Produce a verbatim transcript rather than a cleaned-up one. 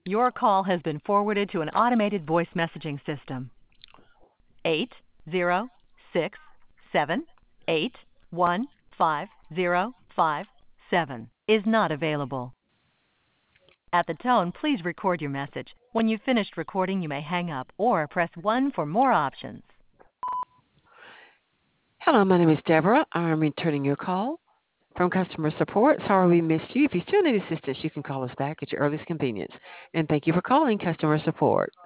Your call has been forwarded to an automated voice messaging system. Eight zero six seven eight one five zero five seven is not available. At the tone, please record your message. When you've finished recording, you may hang up or press one for more options. Hello, my name is Deborah. I'm returning your call from customer support. Sorry we missed you. If you still need assistance, you can call us back at your earliest convenience. And thank you for calling customer support.